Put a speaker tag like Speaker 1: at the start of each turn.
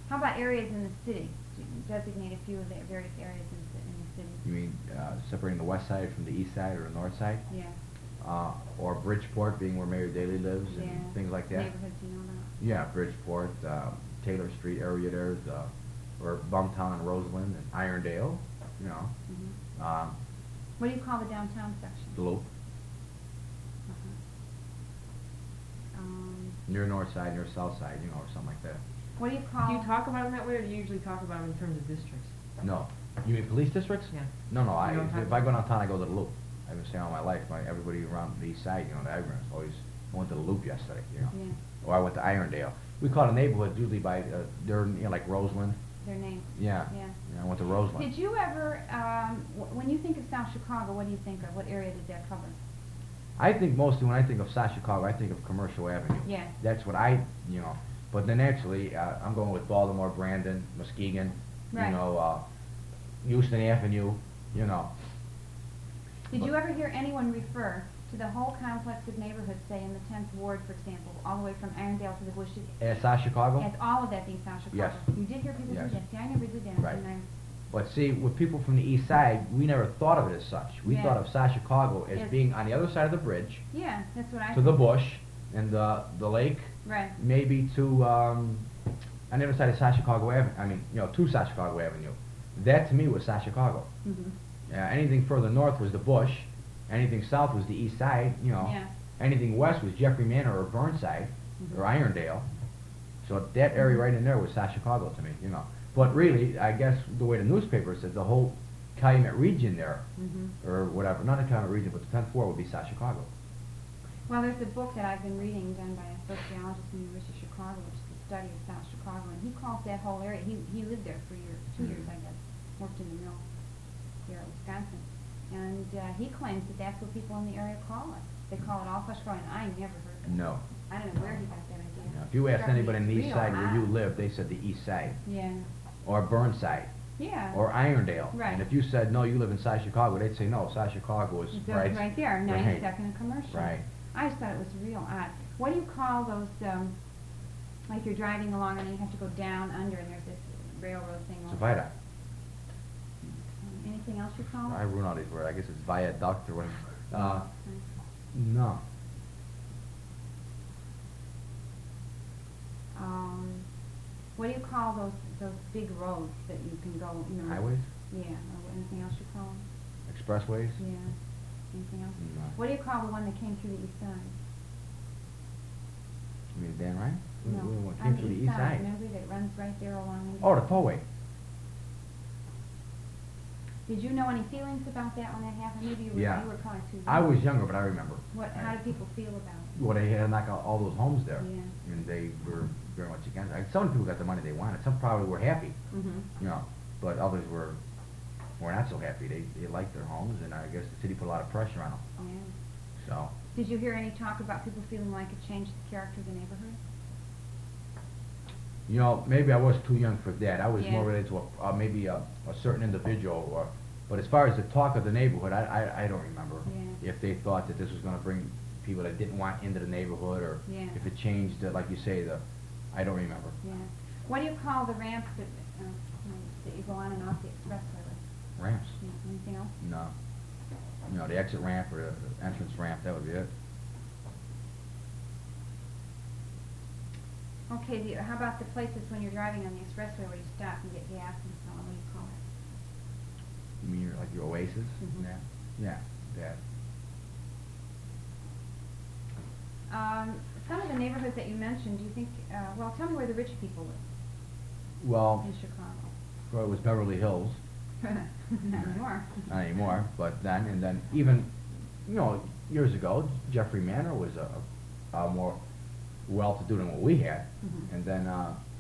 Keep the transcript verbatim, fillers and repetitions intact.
Speaker 1: How about areas in the city? Designate a few of the various areas in the, in the city.
Speaker 2: You mean uh, separating the west side from the east side or the north side?
Speaker 1: Yeah.
Speaker 2: Uh, or Bridgeport being where Mayor Daley lives and
Speaker 1: yeah.
Speaker 2: things like that?
Speaker 1: Neighborhoods, you know about?
Speaker 2: Yeah, Bridgeport, uh, Taylor Street area there, uh, or Bumtown and Roseland and Irondale, you know.
Speaker 1: Mm-hmm.
Speaker 2: um,
Speaker 1: What do you call the downtown section?
Speaker 2: the Loop.
Speaker 1: Uh-huh. Um,
Speaker 2: Near north side, near south side, you know, or something like that.
Speaker 1: what do you call...
Speaker 3: Do you talk about them that way, or do you usually talk about them in terms of districts?
Speaker 2: No. You mean police districts?
Speaker 3: Yeah.
Speaker 2: No, no, I,
Speaker 3: You don't
Speaker 2: if
Speaker 3: have
Speaker 2: I
Speaker 3: to.
Speaker 2: go downtown, I go to the Loop. I've been staying all my life. My, everybody around the east side, you know, the Iron's always, I went to the Loop yesterday, you know.
Speaker 1: Yeah.
Speaker 2: Or I went to Irondale. We call it a neighborhood usually by, uh, they're, you know, like Roseland.
Speaker 1: Their name.
Speaker 2: Yeah.
Speaker 1: Yeah.
Speaker 2: Yeah, I went to Roseland.
Speaker 1: Did you ever, um, w when you think of South Chicago, what do you think of? What area did that cover?
Speaker 2: I think mostly when I think of South Chicago, I think of Commercial Avenue.
Speaker 1: Yeah.
Speaker 2: That's what I, you know, but then actually, uh, I'm going with Baltimore, Brandon, Muskegon,
Speaker 1: Right.
Speaker 2: you know, uh, Houston Avenue, you know.
Speaker 1: Did
Speaker 2: But-
Speaker 1: you ever hear anyone refer to the whole complex of neighborhoods, say in the tenth Ward, for example, all the way from Irondale to the Bush,
Speaker 2: As South Chicago?
Speaker 1: as all of that being South Chicago?
Speaker 2: Yes.
Speaker 1: You did hear people
Speaker 2: Yes.
Speaker 1: do that? See, I never did that.
Speaker 2: Right.
Speaker 1: And I,
Speaker 2: But see, with people from the east side, we never thought of it as such. We
Speaker 1: Yeah.
Speaker 2: thought of South Chicago as
Speaker 1: Yes.
Speaker 2: being on the other side of the bridge,
Speaker 1: yeah, that's what I
Speaker 2: to the
Speaker 1: thought.
Speaker 2: bush, and the, the lake,
Speaker 1: Right.
Speaker 2: maybe to, um, on the other side of South Chicago Avenue, I mean, you know, to South Chicago Avenue. That to me was South Chicago.
Speaker 1: Mm-hmm.
Speaker 2: Uh, anything further north was the bush, anything south was the east side, you know.
Speaker 1: Yeah.
Speaker 2: Anything west was Jeffrey Manor or Burnside,
Speaker 1: Mhm.
Speaker 2: or Irondale. So that area right in there was South Chicago to me, you know. But really, I guess the way the newspaper said, the whole Calumet region there,
Speaker 1: Mm-hmm.
Speaker 2: or whatever, not the Calumet region, but the tenth Ward would be South Chicago.
Speaker 1: Well, there's a book that I've been reading done by a sociologist from the University of Chicago, which is the study of South Chicago, and he calls that whole area, he, he lived there for years, two years, I guess, worked in the mill here in Wisconsin. And uh, he claims that that's what people in the area call it. They call it all South Chicago, and I never heard of it.
Speaker 2: No.
Speaker 1: I don't know where he got that idea.
Speaker 2: You know, if you asked
Speaker 1: Struck me
Speaker 2: anybody on the
Speaker 1: as
Speaker 2: east
Speaker 1: real
Speaker 2: side where you
Speaker 1: odd.
Speaker 2: live, they said the east side,
Speaker 1: Yeah,
Speaker 2: or Burnside,
Speaker 1: yeah.
Speaker 2: or Irondale.
Speaker 1: Right.
Speaker 2: And if you said, no, you live in South Chicago, they'd say, no, South Chicago is
Speaker 1: It's
Speaker 2: right.
Speaker 1: right there,
Speaker 2: right.
Speaker 1: ninety-second and Commercial.
Speaker 2: Right.
Speaker 1: I just thought it was real odd. What do you call those, um, like you're driving along and then you have to go down under and there's this railroad thing?
Speaker 2: It's a
Speaker 1: over-
Speaker 2: viaduct.
Speaker 1: Um, Anything else you call it?
Speaker 2: I ruin all these words. I guess it's viaduct or whatever. Uh,
Speaker 1: Okay.
Speaker 2: no.
Speaker 1: Um, what do you call those, those big roads that you can go, you know?
Speaker 2: Highways?
Speaker 1: Yeah, or anything else you call them?
Speaker 2: Expressways?
Speaker 1: Yeah. Anything else?
Speaker 2: No.
Speaker 1: What do you call the one that came through the east side?
Speaker 2: You mean Dan Ryan?
Speaker 1: No,
Speaker 2: We- we
Speaker 1: on
Speaker 2: came through the east side.
Speaker 1: Remember that runs right there along?
Speaker 2: Oh, the tollway.
Speaker 1: Did you know any feelings about that when that happened? Maybe you were,
Speaker 2: Yeah.
Speaker 1: you were probably too young.
Speaker 2: I was younger, but I remember.
Speaker 1: What, how did people feel about it?
Speaker 2: Well, they had to knock out all those homes there.
Speaker 1: Yeah.
Speaker 2: And they were very much against it. Some people got the money they wanted. Some probably were happy,
Speaker 1: Mm-hmm.
Speaker 2: you know, but others were were not so happy. They, they liked their homes, and I guess the city put a lot of pressure on them.
Speaker 1: Yeah.
Speaker 2: So,
Speaker 1: Did you hear any talk about people feeling like it changed the character of the neighborhood?
Speaker 2: you know, maybe I was too young for that. I was
Speaker 1: Yeah.
Speaker 2: more related to a, uh, maybe a, a certain individual, or, but as far as the talk of the neighborhood, I, I, I don't remember
Speaker 1: Yeah.
Speaker 2: if they thought that this was going to bring people that didn't want into the neighborhood, or
Speaker 1: Yeah.
Speaker 2: if it changed, the, like you say, the, I don't remember.
Speaker 1: Yeah. What do you call the ramps that, uh, you know, that you go on and off the expressway with?
Speaker 2: Ramps?
Speaker 1: Yeah, anything else?
Speaker 2: No. You know, the exit ramp or the the entrance ramp, that would be it.
Speaker 1: Okay, the, how about the places when you're driving on the expressway where you stop and get gas and so on? What do you call it?
Speaker 2: You mean your- like your oasis?
Speaker 1: Mhm.
Speaker 2: Yeah. Yeah, that.
Speaker 1: Um, some of the neighborhoods that you mentioned, do you think, uh, well, tell me where the rich people live
Speaker 2: Well,
Speaker 1: in Chicago.
Speaker 2: well, it was Beverly Hills.
Speaker 1: Not anymore.
Speaker 2: Not anymore, but then, and then even, you know, years ago, Jeffrey Manor was a, a more well-to-do than what we had.
Speaker 1: Mhm.
Speaker 2: And then, uh,